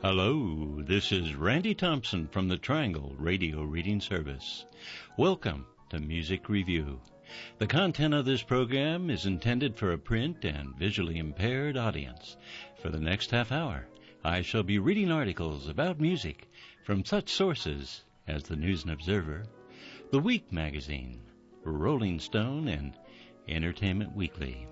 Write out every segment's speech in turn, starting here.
Hello, this is Randy Thompson from the Triangle Radio Reading Service. Welcome to Music Review. The content of this program is intended for a print and visually impaired audience. For the next half hour, I shall be reading articles about music from such sources as the News and Observer, The Week magazine, Rolling Stone, and Entertainment Weekly.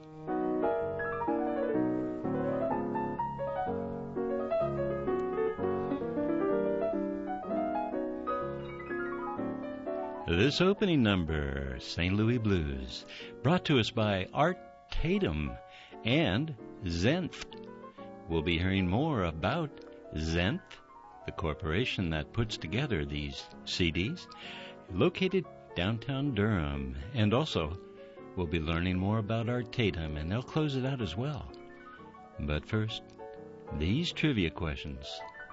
This opening number, St. Louis Blues, brought to us by Art Tatum and Zenith. We'll be hearing more about Zenith, the corporation that puts together these CDs, located downtown Durham. And also, we'll be learning more about Art Tatum, and they'll close it out as well. But first, these trivia questions.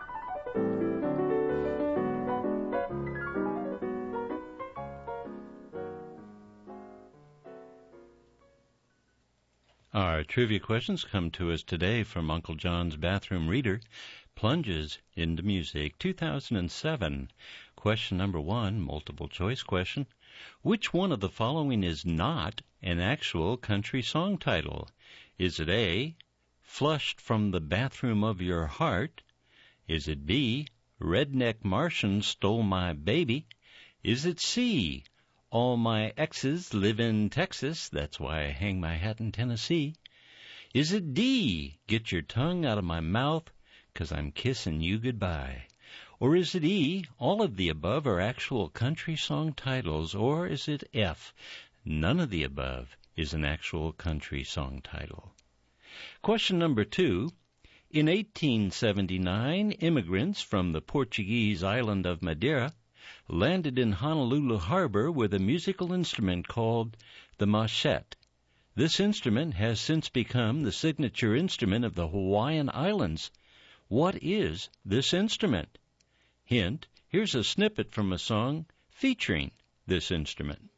Our trivia questions come to us today from Uncle John's Bathroom Reader, Plunges into Music, 2007. Question number 1, multiple choice question. Which one of the following is not an actual country song title? Is it A, Flushed from the Bathroom of Your Heart? Is it B, Redneck Martian Stole My Baby? Is it C, All My Exes Live in Texas, that's why I hang my hat in Tennessee? Is it D, Get Your Tongue Out of My Mouth, 'Cause I'm Kissing You Goodbye? Or is it E, all of the above are actual country song titles? Or is it F, none of the above is an actual country song title? Question number 2. In 1879, immigrants from the Portuguese island of Madeira landed in Honolulu Harbor with a musical instrument called the machete. This instrument has since become the signature instrument of the Hawaiian Islands. What is this instrument? Hint, here's a snippet from a song featuring this instrument.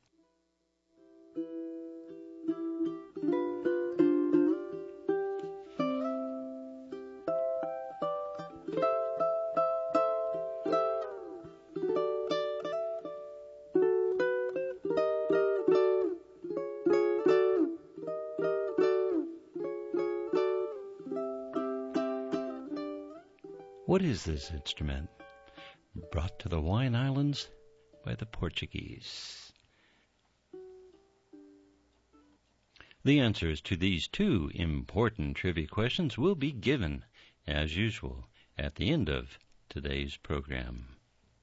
What is this instrument? Brought to the Hawaiian Islands by the Portuguese. The answers to these two important trivia questions will be given, as usual, at the end of today's program.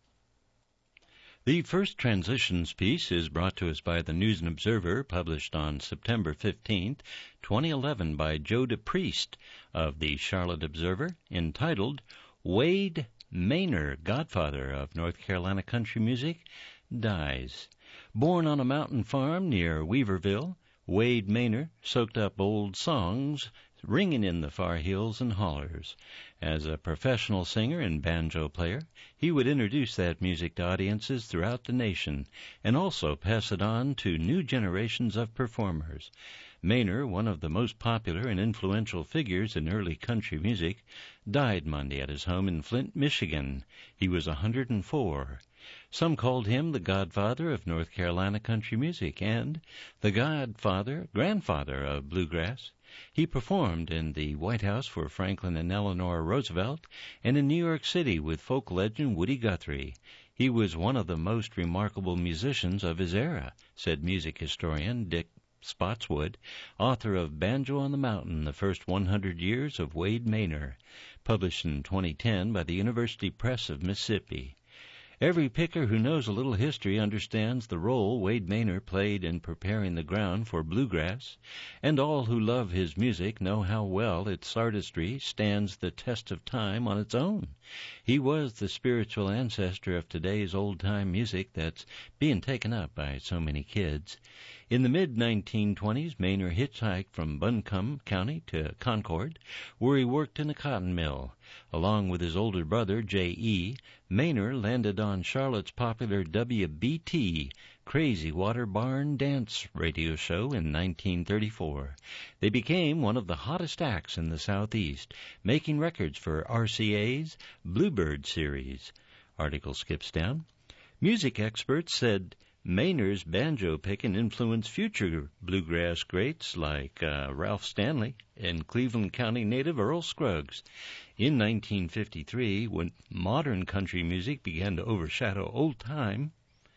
The first transitions piece is brought to us by the News and Observer, published on September 15th, 2011 by Joe DePriest of the Charlotte Observer, entitled Wade Maynor, Godfather of North Carolina Country Music, Dies. Born on a mountain farm near Weaverville, Wade Maynor soaked up old songs ringing in the far hills and hollers. As a professional singer and banjo player, he would introduce that music to audiences throughout the nation and also pass it on to new generations of performers. Maynor, one of the most popular and influential figures in early country music, died Monday at his home in Flint, Michigan. He was 104. Some called him the godfather of North Carolina country music and the grandfather of bluegrass. He performed in the White House for Franklin and Eleanor Roosevelt and in New York City with folk legend Woody Guthrie. He was one of the most remarkable musicians of his era, said music historian Dick Spotswood, author of Banjo on the Mountain, The First 100 Years of Wade Maynor, published in 2010 by the University Press of Mississippi. Every picker who knows a little history understands the role Wade Maynor played in preparing the ground for bluegrass, and all who love his music know how well its artistry stands the test of time on its own. He was the spiritual ancestor of today's old-time music that's being taken up by so many kids. In the mid-1920s, Maynard hitchhiked from Buncombe County to Concord, where he worked in a cotton mill. Along with his older brother, J.E., Maynard landed on Charlotte's popular WBT, Crazy Water Barn Dance radio show in 1934. They became one of the hottest acts in the Southeast, making records for RCA's Bluebird series. Article skips down. Music experts said Maynard's banjo picking influenced future bluegrass greats like Ralph Stanley and Cleveland County native Earl Scruggs. In 1953, when modern country music began to overshadow old time,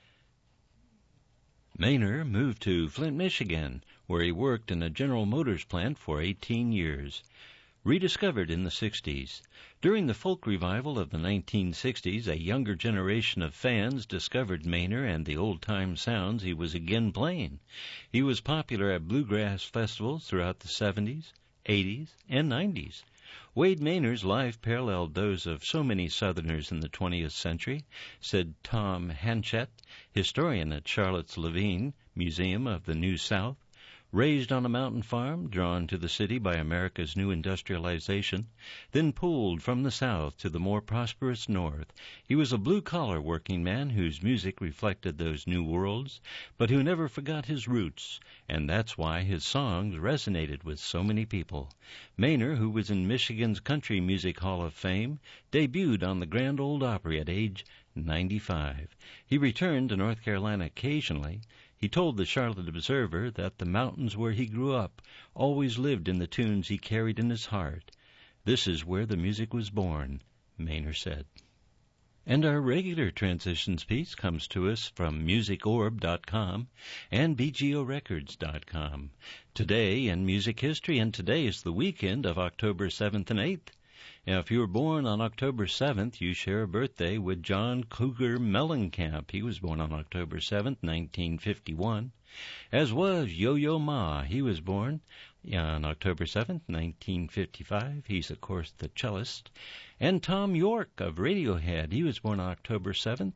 Maynard moved to Flint, Michigan, where he worked in a General Motors plant for 18 years. Rediscovered in the 60s. During the folk revival of the 1960s, a younger generation of fans discovered Maynard and the old-time sounds he was again playing. He was popular at bluegrass festivals throughout the 70s, 80s, and 90s. Wade Maynard's life paralleled those of so many Southerners in the 20th century, said Tom Hanchett, historian at Charlotte's Levine Museum of the New South. Raised on a mountain farm, drawn to the city by America's new industrialization, then pulled from the south to the more prosperous north, he was a blue-collar working man whose music reflected those new worlds, but who never forgot his roots, and that's why his songs resonated with so many people. Maynard, who was in Michigan's Country Music Hall of Fame, debuted on the Grand Ole Opry at age 95. He returned to North Carolina occasionally. He told the Charlotte Observer that the mountains where he grew up always lived in the tunes he carried in his heart. This is where the music was born, Maynard said. And our regular transitions piece comes to us from MusicOrb.com and BGORecords.com. Today in music history, and today is the weekend of October 7th and 8th. Now, if you were born on October 7th, you share a birthday with John Cougar Mellencamp. He was born on October 7th, 1951. As was Yo-Yo Ma. He was born on October 7th, 1955. He's, of course, the cellist. And Tom York of Radiohead. He was born on October 7th,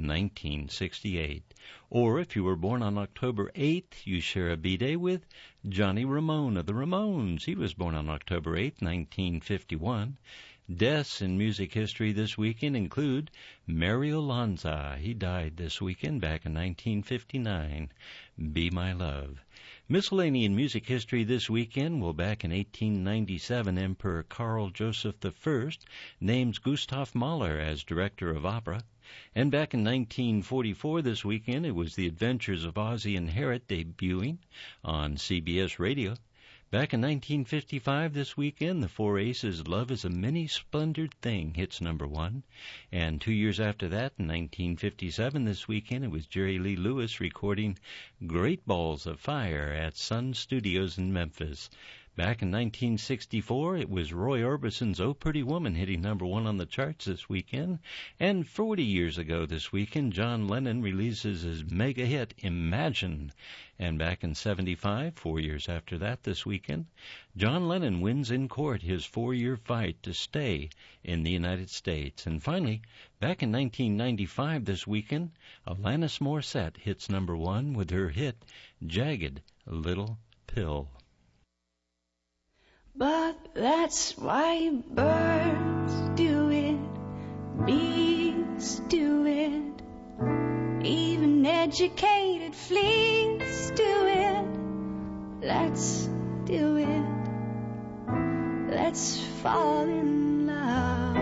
1968. Or if you were born on October 8th, you share a B-Day with Johnny Ramone of the Ramones. He was born on October 8th, 1951. Deaths in music history this weekend include Mario Lanza. He died this weekend back in 1959. Be My Love. Miscellaneous music history this weekend. Well, back in 1897, Emperor Karl Joseph I names Gustav Mahler as director of opera. And back in 1944 this weekend, it was The Adventures of Ozzie and Harriet debuting on CBS Radio. Back in 1955 this weekend, the Four Aces' Love is a Many Splendored Thing hits number 1. And 2 years after that, in 1957 this weekend, it was Jerry Lee Lewis recording Great Balls of Fire at Sun Studios in Memphis. Back in 1964, it was Roy Orbison's Oh Pretty Woman hitting number 1 on the charts this weekend. And 40 years ago this weekend, John Lennon releases his mega hit, Imagine. And back in 75, 4 years after that this weekend, John Lennon wins in court his 4-year fight to stay in the United States. And finally, back in 1995 this weekend, Alanis Morissette hits number 1 with her hit, Jagged Little Pill. But that's why birds do it, bees do it, even educated fleas do it. Let's do it, let's fall in love.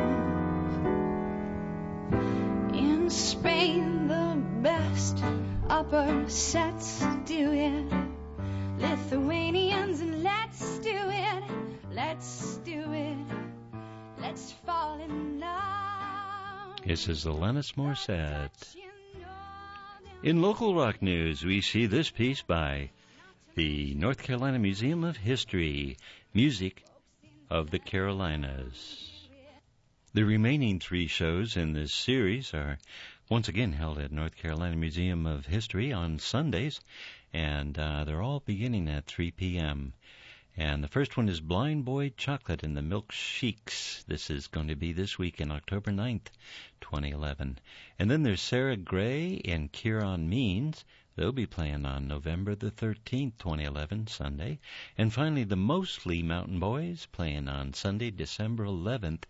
In Spain the best upper sets do it, Lithuanians, and let's do it. Let's do it. Let's fall in love. This is Alanis Morissette. In local rock news, we see this piece by the North Carolina Museum of History, Music of the Carolinas. The remaining 3 shows in this series are once again held at North Carolina Museum of History on Sundays, and they're all beginning at 3 p.m. And the first one is Blind Boy Chocolate and the Milk Sheiks. This is going to be this week in October 9th, 2011. And then there's Sarah Gray and Kieran Means. They'll be playing on November the 13th, 2011, Sunday. And finally, the Mostly Mountain Boys playing on Sunday, December 11th,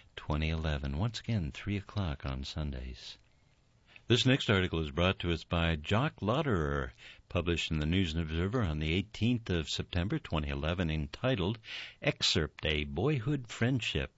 2011. Once again, 3 o'clock on Sundays. This next article is brought to us by Jock Lauderer, published in the News and Observer on the 18th of September 2011, entitled Excerpt, A Boyhood Friendship.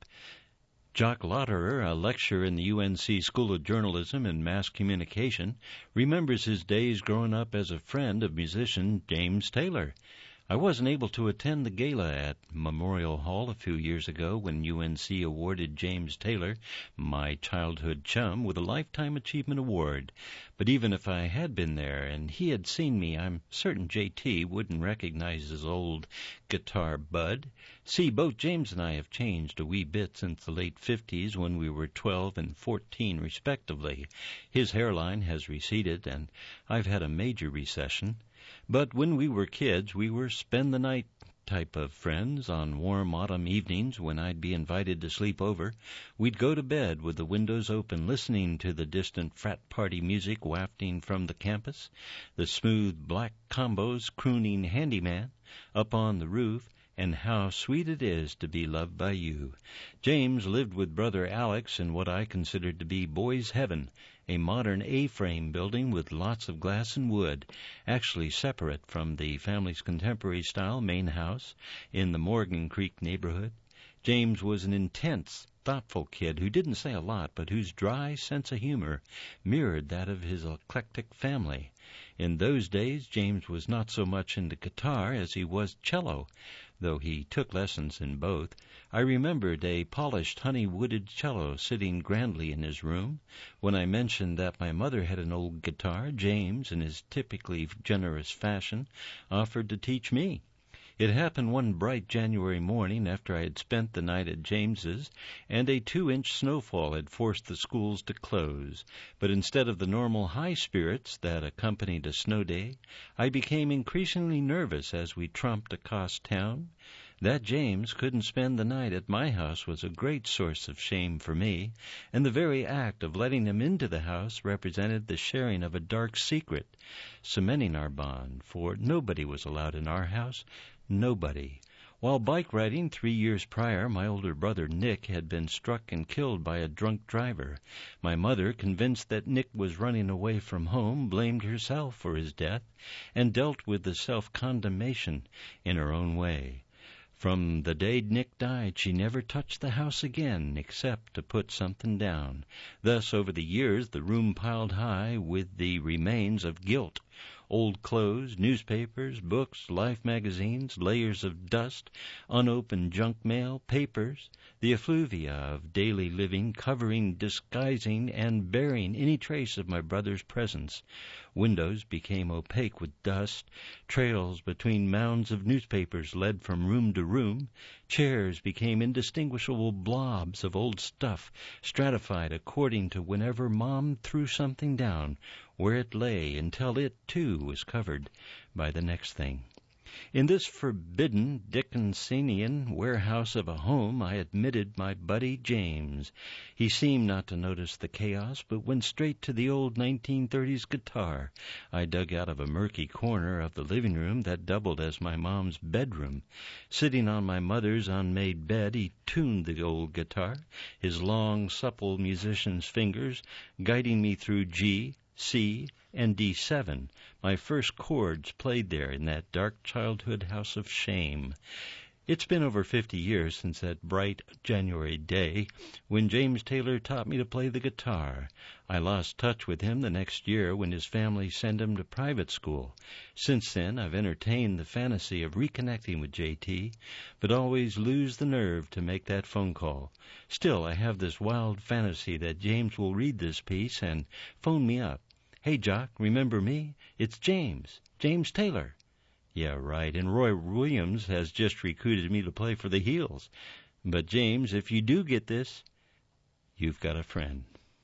Jock Lauderer, a lecturer in the UNC School of Journalism and Mass Communication, remembers his days growing up as a friend of musician James Taylor. I wasn't able to attend the gala at Memorial Hall a few years ago when UNC awarded James Taylor, my childhood chum, with a Lifetime Achievement Award. But even if I had been there and he had seen me, I'm certain JT wouldn't recognize his old guitar bud. See, both James and I have changed a wee bit since the late 50s when we were 12 and 14 respectively. His hairline has receded and I've had a major recession. But when we were kids, we were spend-the-night type of friends. On warm autumn evenings when I'd be invited to sleep over, we'd go to bed with the windows open, listening to the distant frat party music wafting from the campus, the smooth black combos crooning Handyman up on the roof, and How Sweet It Is to Be Loved by You. James lived with brother Alex in what I considered to be boys' heaven, a modern A-frame building with lots of glass and wood, actually separate from the family's contemporary-style main house in the Morgan Creek neighborhood. James was an intense, thoughtful kid who didn't say a lot, but whose dry sense of humor mirrored that of his eclectic family. In those days, James was not so much into guitar as he was cello, though he took lessons in both. I remembered a polished honey-wooded cello sitting grandly in his room. When I mentioned that my mother had an old guitar, James, in his typically generous fashion, offered to teach me. It happened one bright January morning after I had spent the night at James's, and a 2-inch snowfall had forced the schools to close. But instead of the normal high spirits that accompanied a snow day, I became increasingly nervous as we tramped across town. That James couldn't spend the night at my house was a great source of shame for me, and the very act of letting him into the house represented the sharing of a dark secret, cementing our bond, for nobody was allowed in our house. Nobody. While bike riding 3 years prior, my older brother Nick had been struck and killed by a drunk driver. My mother, convinced that Nick was running away from home, blamed herself for his death and dealt with the self-condemnation in her own way. From the day Nick died, she never touched the house again except to put something down. Thus, over the years, the room piled high with the remains of guilt. Old clothes, newspapers, books, Life magazines, layers of dust, unopened junk mail, papers, the effluvia of daily living covering, disguising, and burying any trace of my brother's presence. Windows became opaque with dust. Trails between mounds of newspapers led from room to room. Chairs became indistinguishable blobs of old stuff, stratified according to whenever Mom threw something down, where it lay, until it, too, was covered by the next thing. In this forbidden Dickensian warehouse of a home, I admitted my buddy James. He seemed not to notice the chaos, but went straight to the old 1930s guitar I dug out of a murky corner of the living room that doubled as my mom's bedroom. Sitting on my mother's unmade bed, he tuned the old guitar, his long, supple musician's fingers guiding me through G, C, and D7, my first chords played there in that dark childhood house of shame. It's been over 50 years since that bright January day when James Taylor taught me to play the guitar. I lost touch with him the next year when his family sent him to private school. Since then, I've entertained the fantasy of reconnecting with JT, but always lose the nerve to make that phone call. Still, I have this wild fantasy that James will read this piece and phone me up. Hey, Jock, remember me? It's James Taylor. Yeah, right, and Roy Williams has just recruited me to play for the Heels. But, James, if you do get this, you've got a friend.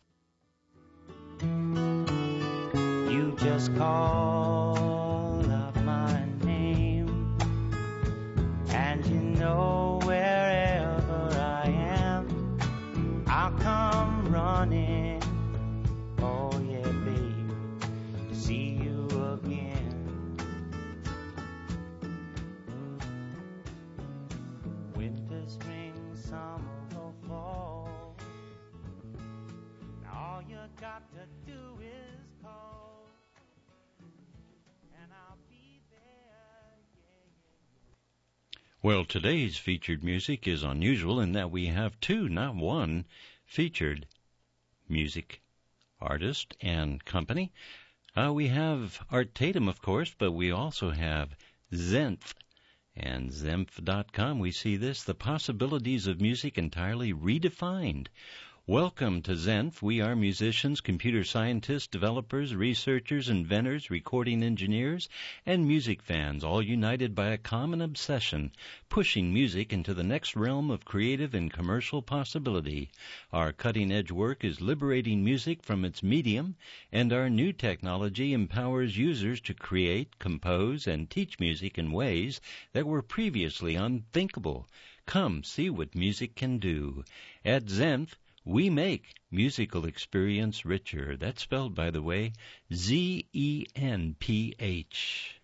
You just call out my name, and know wherever I am, I'll come running. Oh yeah, baby, to see you again. Winter, spring, summer, or fall, now all you got to do is call, and I'll be there. Well, today's featured music is unusual in that we have two, not one, featured music artist and company. We have Art Tatum, of course, but we also have Zenf. And Zenf.com, we see this, the possibilities of music entirely redefined. Welcome to Zenf. We are musicians, computer scientists, developers, researchers, inventors, recording engineers, and music fans, all united by a common obsession, pushing music into the next realm of creative and commercial possibility. Our cutting-edge work is liberating music from its medium, and our new technology empowers users to create, compose, and teach music in ways that were previously unthinkable. Come see what music can do. At Zenf, we make musical experience richer. That's spelled, by the way, Z-E-N-P-H.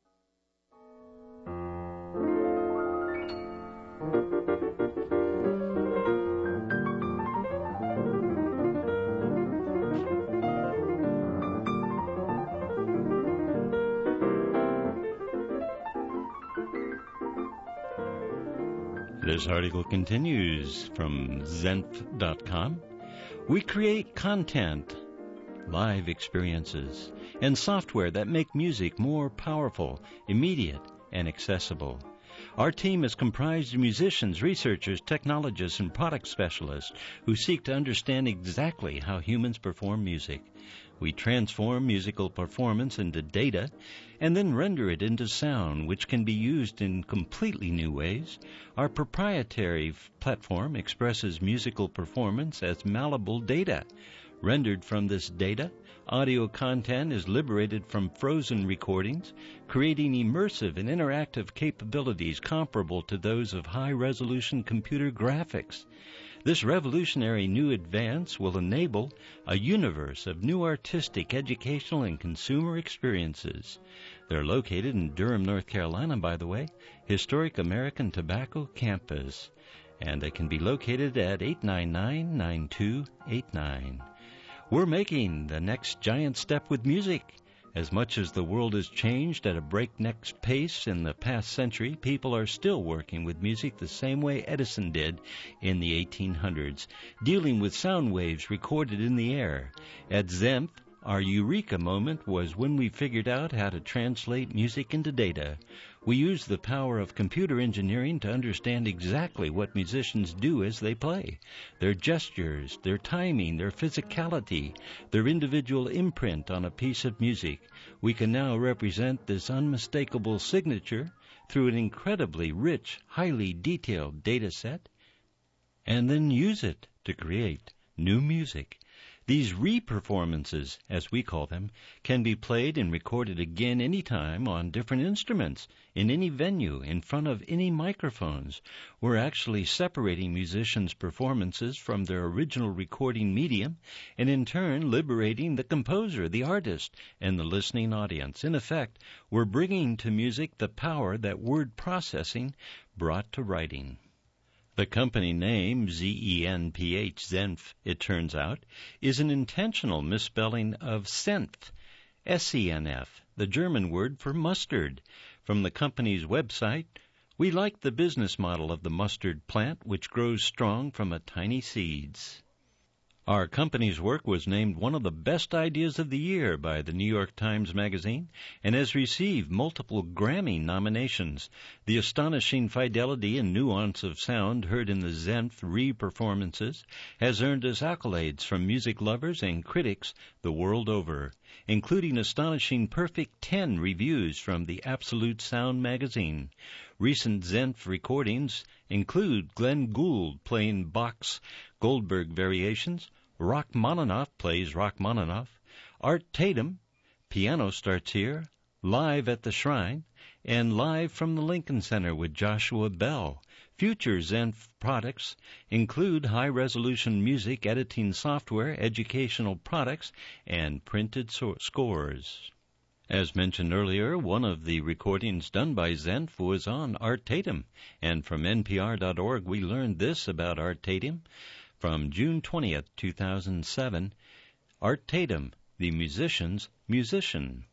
This article continues from Zenf.com. We create content, live experiences, and software that make music more powerful, immediate, and accessible. Our team is comprised of musicians, researchers, technologists, and product specialists who seek to understand exactly how humans perform music. We transform musical performance into data and then render it into sound, which can be used in completely new ways. Our proprietary platform expresses musical performance as malleable data. Rendered from this data, audio content is liberated from frozen recordings, creating immersive and interactive capabilities comparable to those of high-resolution computer graphics. This revolutionary new advance will enable a universe of new artistic, educational, and consumer experiences. They're located in Durham, North Carolina, by the way, historic American Tobacco campus, and they can be located at 899-9289. We're making the next giant step with music. As much as the world has changed at a breakneck pace in the past century, people are still working with music the same way Edison did in the 1800s, dealing with sound waves recorded in the air. At Zenf, our eureka moment was when we figured out how to translate music into data. We used the power of computer engineering to understand exactly what musicians do as they play, their gestures, their timing, their physicality, their individual imprint on a piece of music. We can now represent this unmistakable signature through an incredibly rich, highly detailed data set, and then use it to create new music. These re-performances, as we call them, can be played and recorded again anytime on different instruments, in any venue, in front of any microphones. We're actually separating musicians' performances from their original recording medium and in turn liberating the composer, the artist, and the listening audience. In effect, we're bringing to music the power that word processing brought to writing. The company name, Zenph, Zenf, it turns out, is an intentional misspelling of Senf, S-E-N-F, the German word for mustard. From the company's website, we like the business model of the mustard plant, which grows strong from a tiny seeds. Our company's work was named one of the best ideas of the year by the New York Times Magazine and has received multiple Grammy nominations. The astonishing fidelity and nuance of sound heard in the Zenf re-performances has earned us accolades from music lovers and critics the world over, including astonishing perfect 10 reviews from the Absolute Sound magazine. Recent Zenf recordings include Glenn Gould playing Bach's Goldberg Variations, Rachmaninoff plays Rachmaninoff, Art Tatum, Piano Starts Here, Live at the Shrine, and Live from the Lincoln Center with Joshua Bell. Future Zenf products include high-resolution music editing software, educational products, and printed scores. As mentioned earlier, one of the recordings done by Zenf was on Art Tatum, and from NPR.org we learned this about Art Tatum. From June 20th, 2007, Art Tatum, the musician's musician.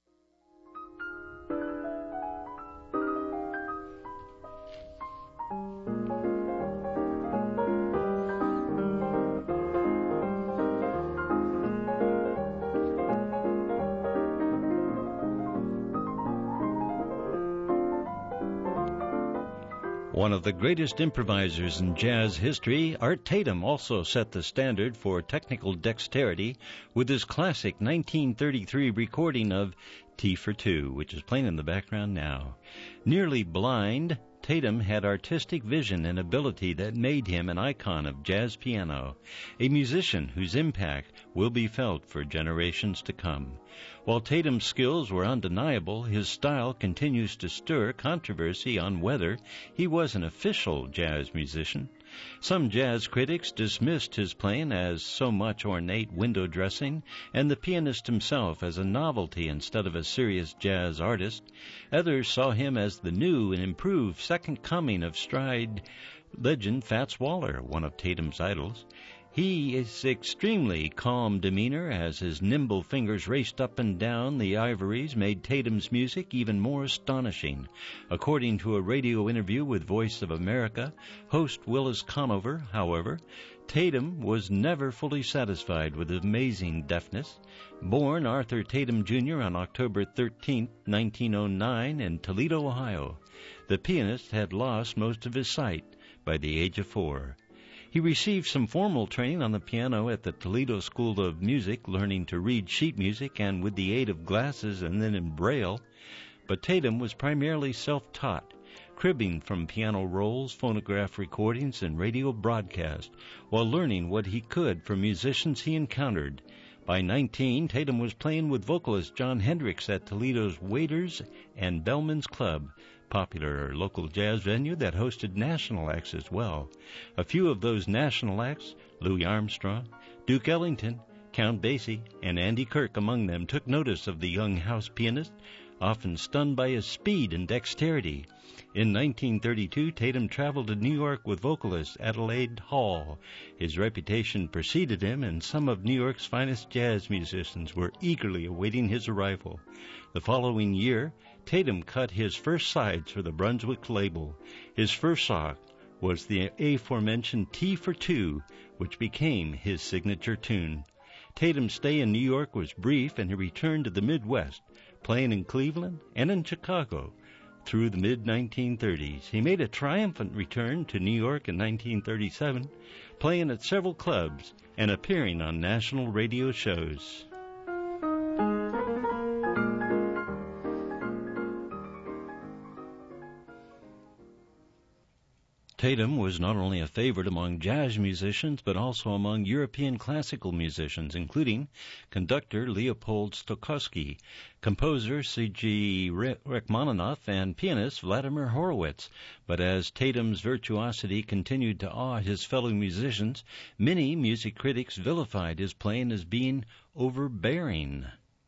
One of the greatest improvisers in jazz history, Art Tatum also set the standard for technical dexterity with his classic 1933 recording of Tea for Two, which is playing in the background now. Nearly blind, Tatum had artistic vision and ability that made him an icon of jazz piano, a musician whose impact will be felt for generations to come. While Tatum's skills were undeniable, his style continues to stir controversy on whether he was an official jazz musician. Some jazz critics dismissed his playing as so much ornate window dressing, and the pianist himself as a novelty instead of a serious jazz artist. Others saw him as the new and improved second coming of stride legend Fats Waller, one of Tatum's idols. His extremely calm demeanor as his nimble fingers raced up and down the ivories made Tatum's music even more astonishing. According to a radio interview with Voice of America host Willis Conover, however, Tatum was never fully satisfied with his amazing deafness. Born Arthur Tatum Jr. on October 13, 1909 in Toledo, Ohio, the pianist had lost most of his sight by the age of 4. He received some formal training on the piano at the Toledo School of Music, learning to read sheet music and with the aid of glasses and then in Braille. But Tatum was primarily self-taught, cribbing from piano rolls, phonograph recordings, and radio broadcasts, while learning what he could from musicians he encountered. By 19, Tatum was playing with vocalist John Hendricks at Toledo's Waiters and Bellman's Club, popular local jazz venue that hosted national acts as well. A few of those national acts, Louis Armstrong, Duke Ellington, Count Basie, and Andy Kirk among them, took notice of the young house pianist, often stunned by his speed and dexterity. In 1932, Tatum traveled to New York with vocalist Adelaide Hall. His reputation preceded him, and some of New York's finest jazz musicians were eagerly awaiting his arrival. The following year, Tatum cut his first sides for the Brunswick label. His first song was the aforementioned Tea for Two, which became his signature tune. Tatum's stay in New York was brief, and he returned to the Midwest, playing in Cleveland and in Chicago through the mid-1930s. He made a triumphant return to New York in 1937, playing at several clubs and appearing on national radio shows. Tatum was not only a favorite among jazz musicians, but also among European classical musicians, including conductor Leopold Stokowski, composer C.G. Rachmaninoff, and pianist Vladimir Horowitz. But as Tatum's virtuosity continued to awe his fellow musicians, many music critics vilified his playing as being overbearing.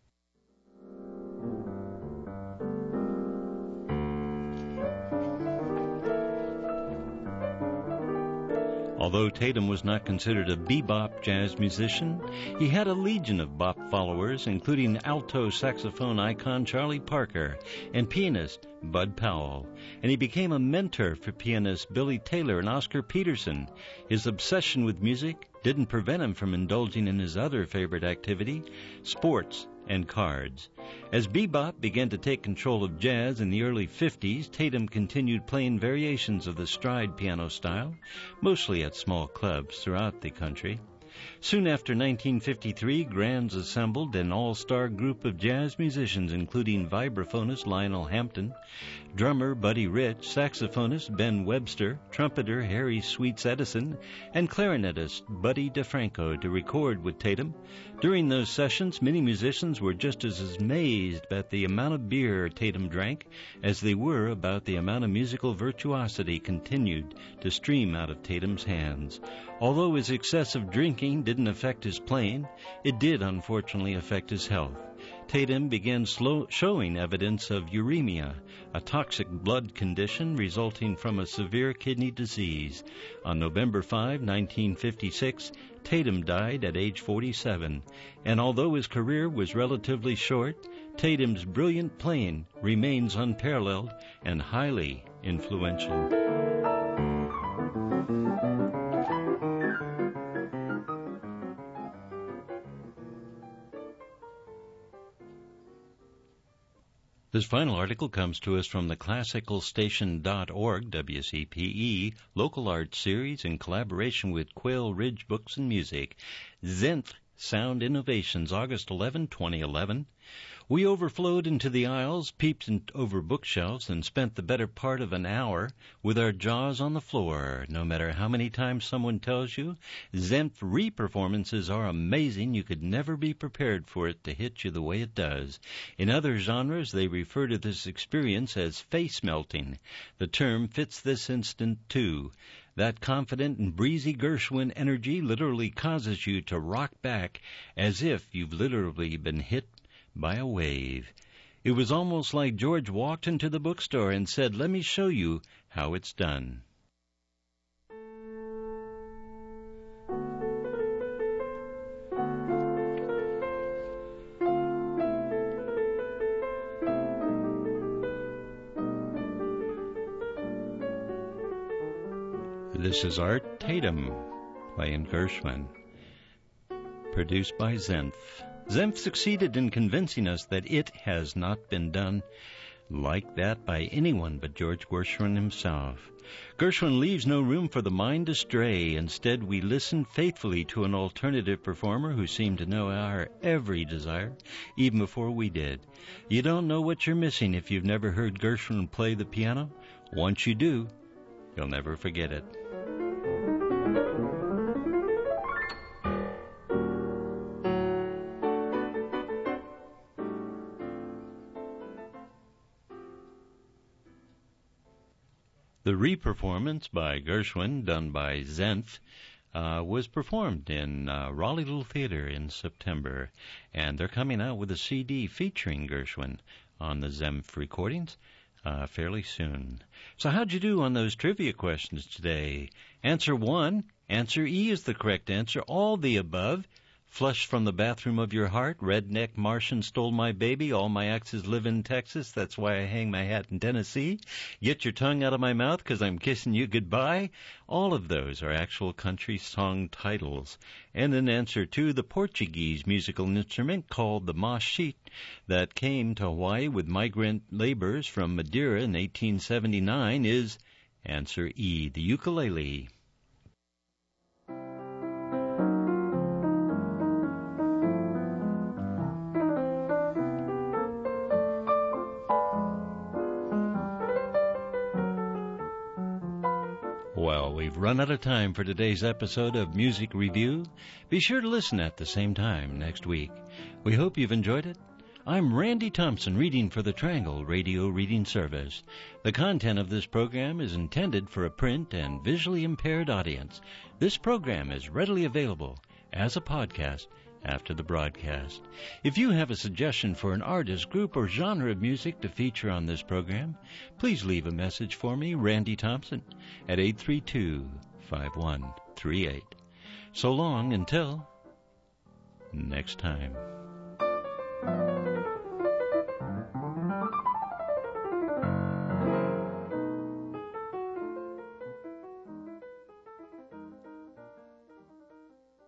Although Tatum was not considered a bebop jazz musician, he had a legion of bop followers, including alto saxophone icon Charlie Parker and pianist Bud Powell, and he became a mentor for pianists Billy Taylor and Oscar Peterson. His obsession with music didn't prevent him from indulging in his other favorite activity, sports and cards. As bebop began to take control of jazz in the early 50s, Tatum continued playing variations of the stride piano style, mostly at small clubs throughout the country. Soon after 1953, Grands assembled an all-star group of jazz musicians, including vibraphonist Lionel Hampton, drummer Buddy Rich, saxophonist Ben Webster, trumpeter Harry Sweets Edison, and clarinetist Buddy DeFranco to record with Tatum. During those sessions, many musicians were just as amazed at the amount of beer Tatum drank as they were about the amount of musical virtuosity continued to stream out of Tatum's hands. Although his excessive drinking didn't affect his playing, it did unfortunately affect his health. Tatum began showing evidence of uremia, a toxic blood condition resulting from a severe kidney disease. On November 5, 1956, Tatum died at age 47, and although his career was relatively short, Tatum's brilliant playing remains unparalleled and highly influential. This final article comes to us from the classicalstation.org, WCPE, Local Arts Series in collaboration with Quail Ridge Books and Music. Zenf Sound Innovations, August 11, 2011. We overflowed into the aisles, peeped over bookshelves, and spent the better part of an hour with our jaws on the floor. No matter how many times someone tells you, Zenf re-performances are amazing, you could never be prepared for it to hit you the way it does. In other genres, they refer to this experience as face melting. The term fits this instant, too. That confident and breezy Gershwin energy literally causes you to rock back as if you've literally been hit by a wave. It was almost like George walked into the bookstore and said, "Let me show you how it's done." This is Art Tatum playing Gershwin, produced by Zenf. Zenf succeeded in convincing us that it has not been done like that by anyone but George Gershwin himself. Gershwin leaves no room for the mind to stray. Instead, we listen faithfully to an alternative performer who seemed to know our every desire, even before we did. You don't know what you're missing if you've never heard Gershwin play the piano. Once you do, you'll never forget it. The re-performance by Gershwin, done by Zenf, was performed in Raleigh Little Theater in September, and they're coming out with a CD featuring Gershwin on the Zenf recordings fairly soon. So how'd you do on those trivia questions today? Answer 1, answer E is the correct answer. All the above. Flush from the bathroom of your heart. Redneck Martian stole my baby. All my exes live in Texas. That's why I hang my hat in Tennessee. Get your tongue out of my mouth 'cause I'm kissing you goodbye. All of those are actual country song titles. And in answer 2, the Portuguese musical instrument called the mashit that came to Hawaii with migrant laborers from Madeira in 1879 is answer E, the ukulele. Well, we've run out of time for today's episode of Music Review. Be sure to listen at the same time next week. We hope you've enjoyed it. I'm Randy Thompson, reading for the Triangle Radio Reading Service. The content of this program is intended for a print and visually impaired audience. This program is readily available as a podcast after the broadcast. If you have a suggestion for an artist, group, or genre of music to feature on this program, please leave a message for me, Randy Thompson, at 832-5138. So long until next time.